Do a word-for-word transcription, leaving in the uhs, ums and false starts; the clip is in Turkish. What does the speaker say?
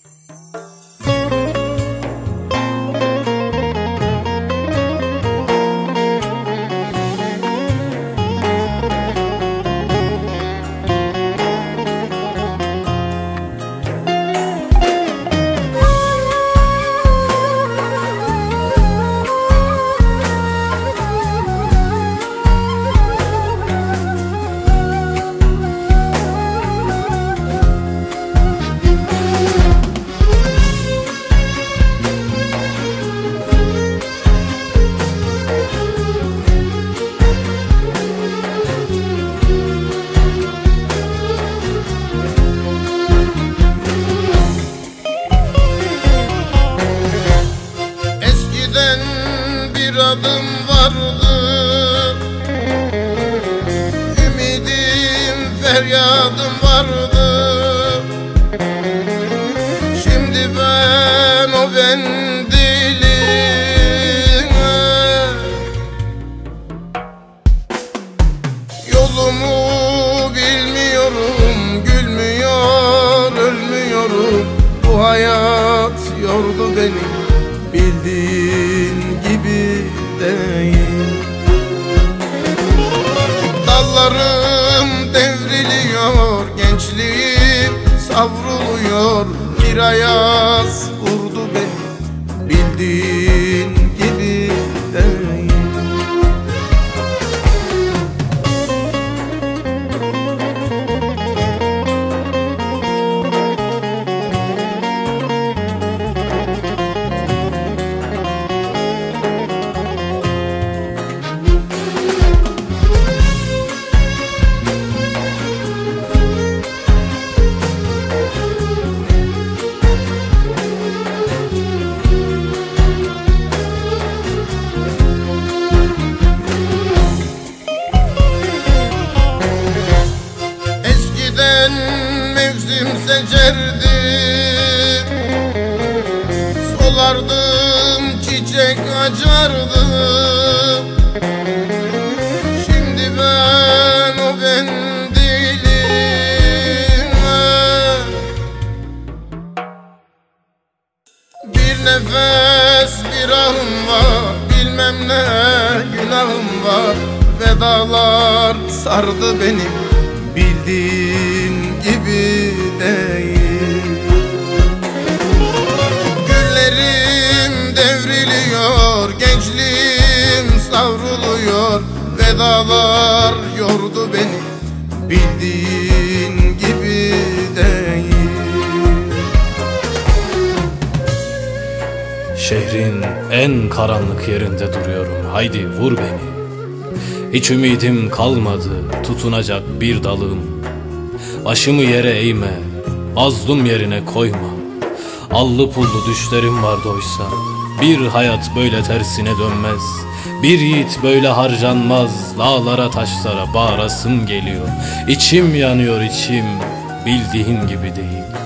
Adım vardı, ümidim, feryadım vardı. Şimdi ben o ben değilim. Yolumu bilmiyorum, gülmüyor, ölmüyorum. Bu hayat yordu beni, bildiğin gibi değil. Dallarım devriliyor, gençliğim savruluyor. Bir ayaz vurdu beni, bildiğin gibi değil. Mevsim seçerdim, solardım, çiçek açardım. Şimdi ben o ben değilim. Bir nefes bir ahım var, bilmem ne günahım var. Vedalar sardı beni, bildiğin gibi değil. Günlerim devriliyor, gençliğim savruluyor. Vedalar yordu beni, bildiğin gibi değil. Şehrin en karanlık yerinde duruyorum, haydi vur beni. Hiç ümidim kalmadı, tutunacak bir dalım. Başımı yere eğme, mazlum yerine koyma. Allı pullu düşlerim vardı oysa. Bir hayat böyle tersine dönmez. Bir yiğit böyle harcanmaz. Dağlara taşlara bağırasım geliyor. İçim yanıyor içim, bildiğin gibi değil.